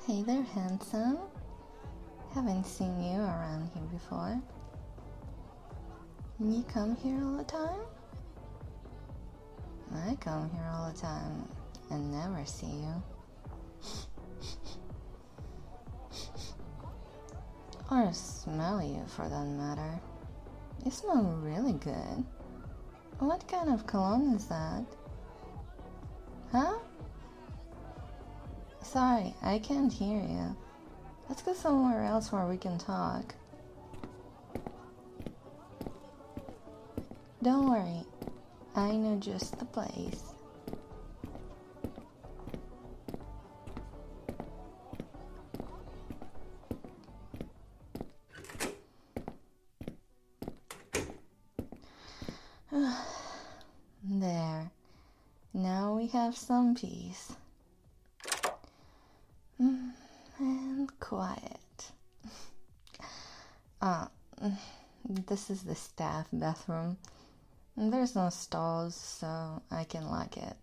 Hey there, handsome. Haven't seen you around here before. You come here all the time? I come here all the time and never see you. Or smell you, for that matter. You smell really good. What kind of cologne is that? Huh? Sorry, I can't hear you. Let's go somewhere else where we can talk. Don't worry, I know just the place. There. Now we have some peace. And quiet. This is the staff bathroom. There's no stalls, so I can lock it.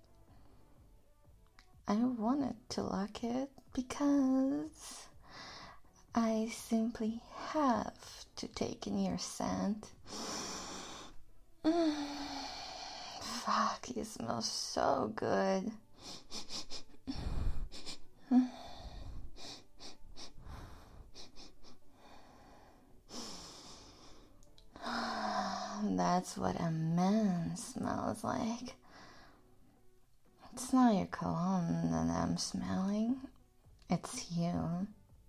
I wanted to lock it because I simply have to take in your scent. Fuck, you smell so good. That's what a man smells like. It's not your cologne that I'm smelling. It's you.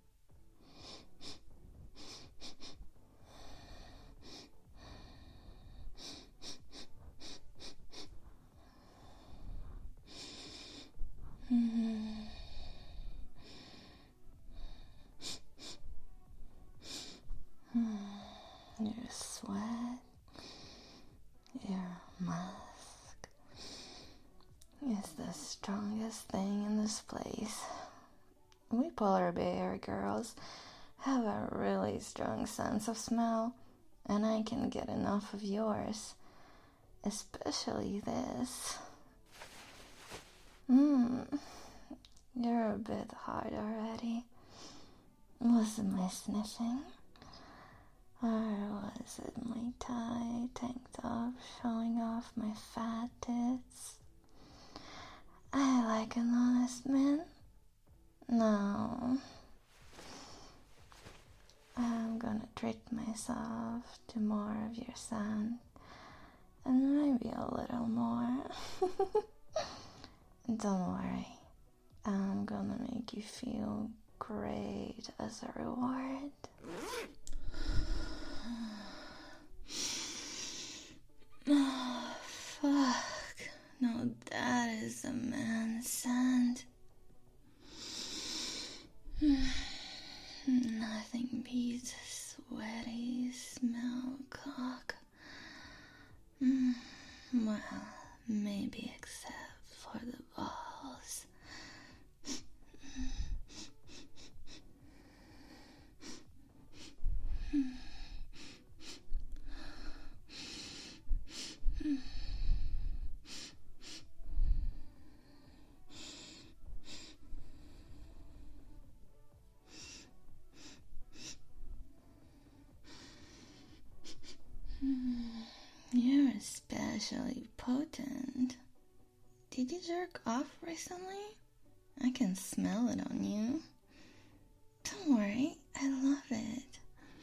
Your sweat, your musk is the strongest thing in this place. We polar bear girls have a really strong sense of smell, and I can get enough of yours, especially this. You're a bit hard already. Was it my sniffing? Or was it my tight tank top showing off my fat tits? I like an honest man. No. I'm gonna treat myself to more of your scent. And maybe a little more. Don't worry. I'm gonna make you feel great as a reward. Oh, fuck. No, that is a man's scent. Nothing beats a sweaty smell cock. Well, maybe except for the balls. You're especially potent. Did you jerk off recently? I can smell it on you. Don't worry, I love it.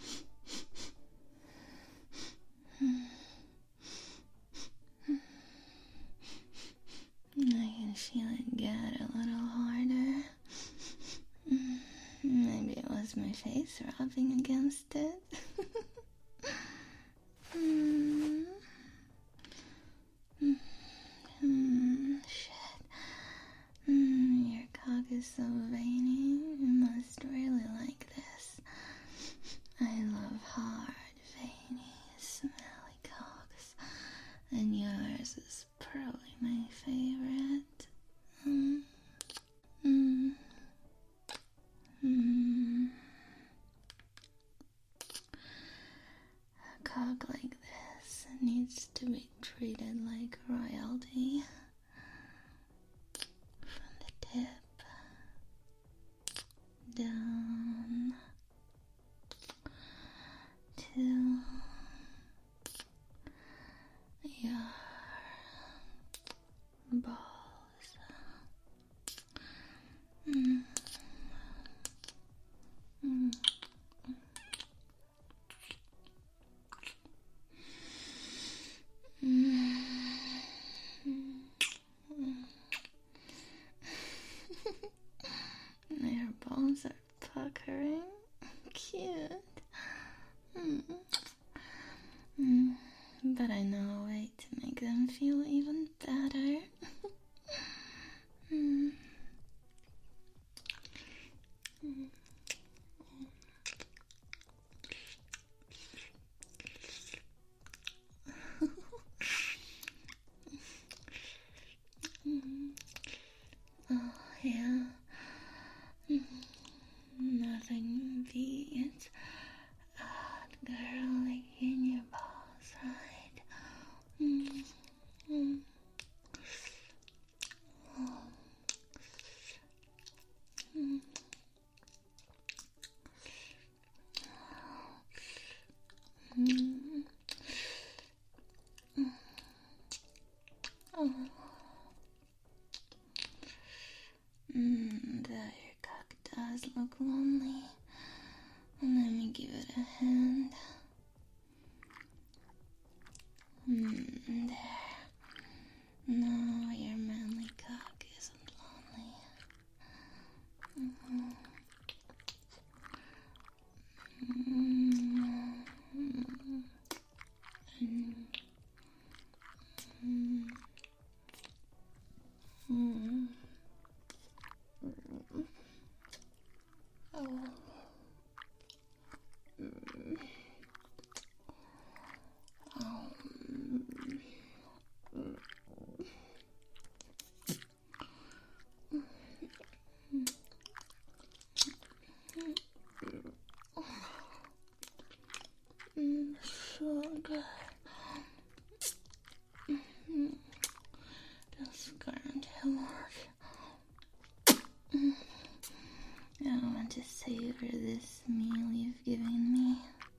I can feel it get a little harder. Maybe it was my face rubbing against it. Shit. Your cock is so veiny. You must really like this. I love hard, veiny, smelly cocks. And yours is probably my favorite. A cock like this needs to be treated like royalty. From the tip down to your balls. Mm. Mm. Mm. Your balls are puckering. Cute. Mm. Mm. But I know a way to make them feel even better. Mm. Mm. Oh, yeah. Nothing beats a hot girl licking your balls, right? Mm. Mm. Oh. Mm. Mm. Oh. That your cock does look lonely. Let me give it a hand. There. No, your manly cock isn't lonely. Mm-hmm. Mm-hmm. Mm-hmm. Oh. So good. Just going to work. I want to savor this meal you've given me.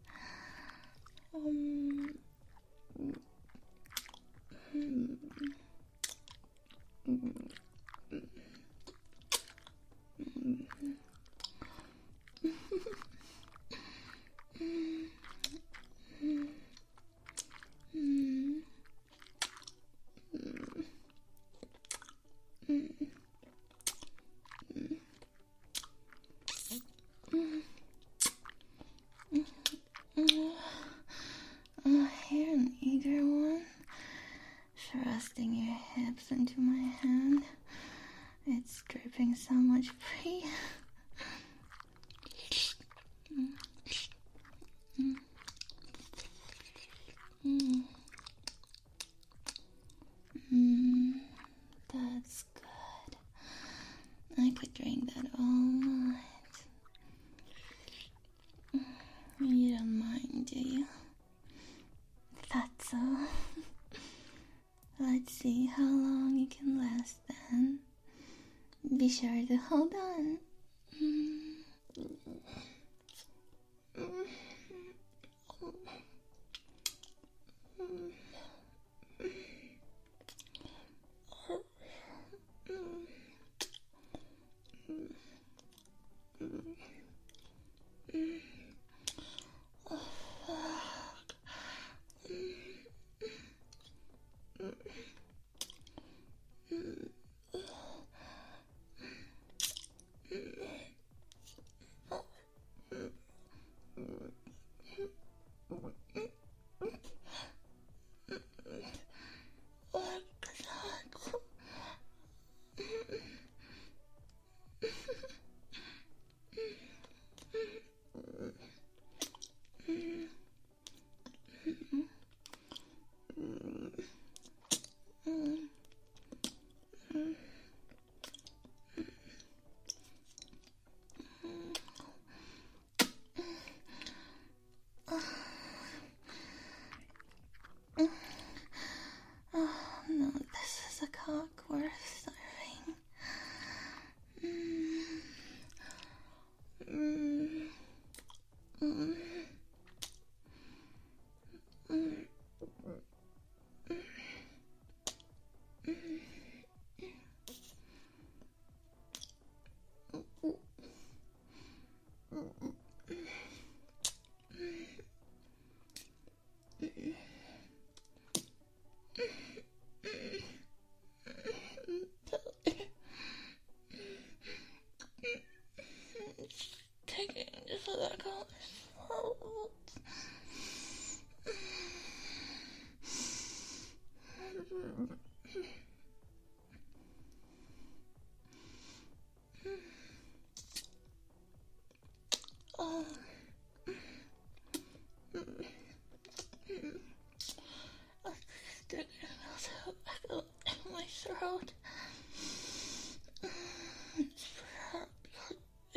Here, an eager one. Thrusting your hips into my hand. It's dripping so much pre. That's good. I could drink that all night. You don't mind, do you? That's all. Let's see how long you can last then. Be sure to hold on.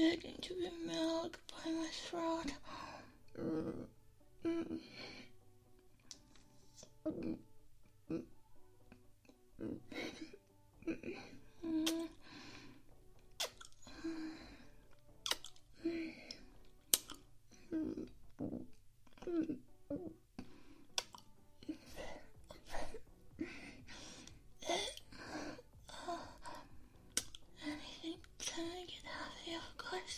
begging to be milked by my throat. Anything to make it happy, of course.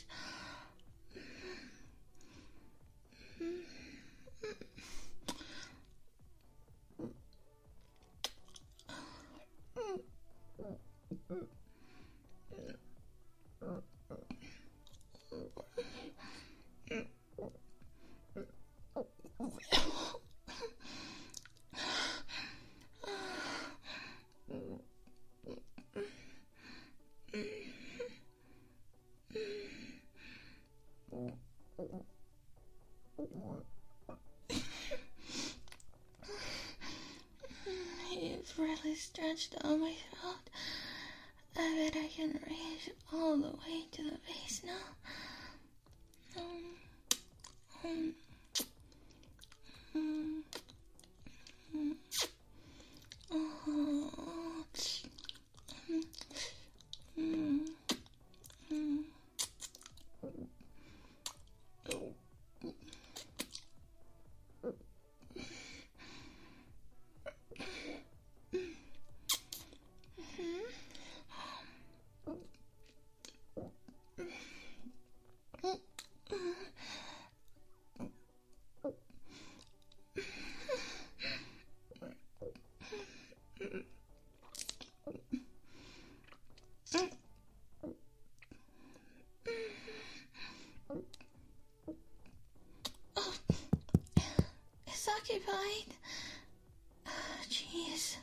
It's really stretched out my throat. I bet I can reach all the way to the base now. It's occupied. Jeez.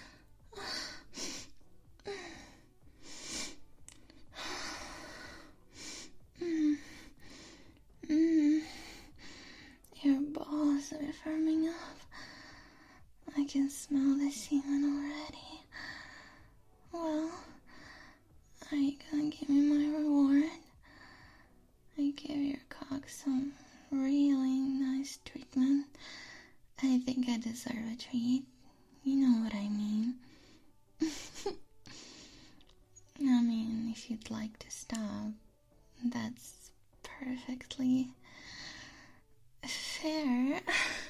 Your balls are firming up. I can smell the semen already. Well, are you gonna give me my reward? I give your cock some really nice treatment. I think I deserve a treat. You know what I mean. I mean, if you'd like to stop, that's perfectly fair.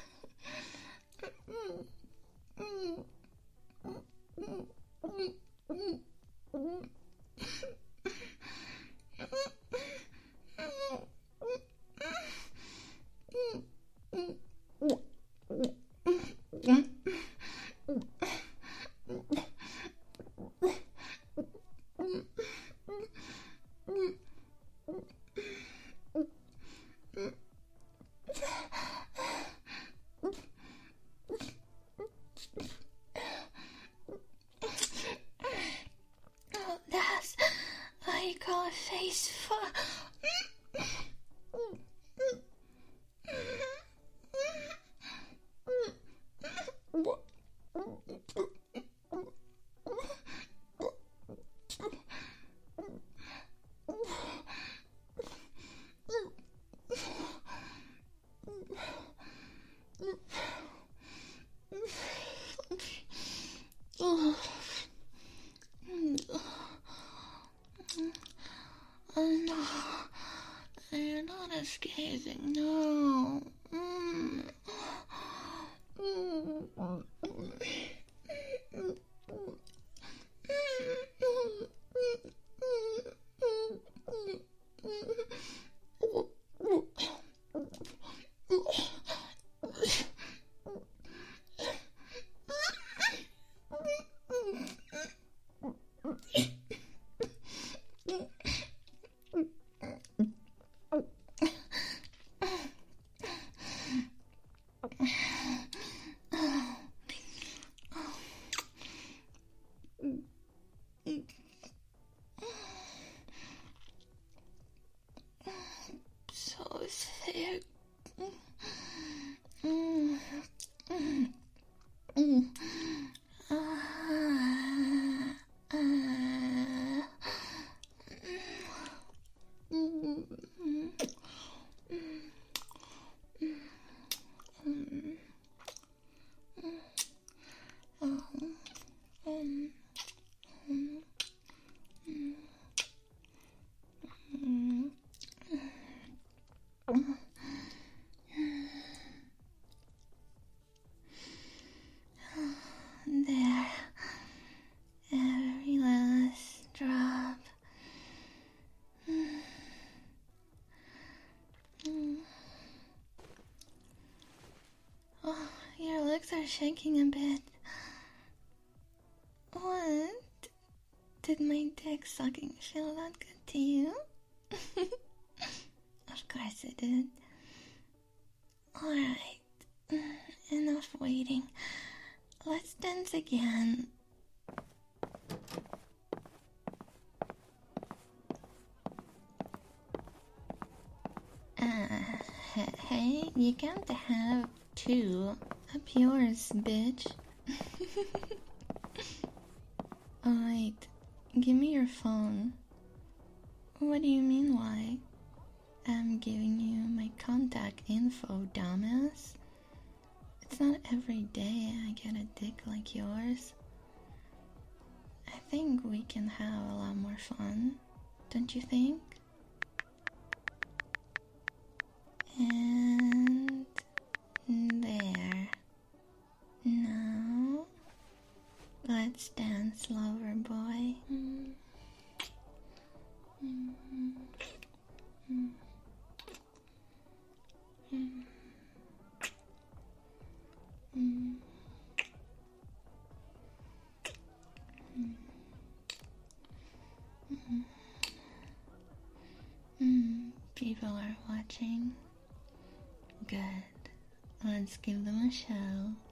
Oh, that's what you call a face fuck. No, you're not escaping, no. So thick. legs are shaking a bit. What? Did my dick sucking feel that good to you? Of course it did. Alright, enough waiting. Let's dance again. Hey, you can't have two. Up yours, bitch. Alright, give me your phone. What do you mean, why? I'm giving you my contact info, dumbass. It's not every day I get a dick like yours. I think we can have a lot more fun, don't you think? And there. Now, let's dance, lover boy. People are watching. Good. Let's give them a show.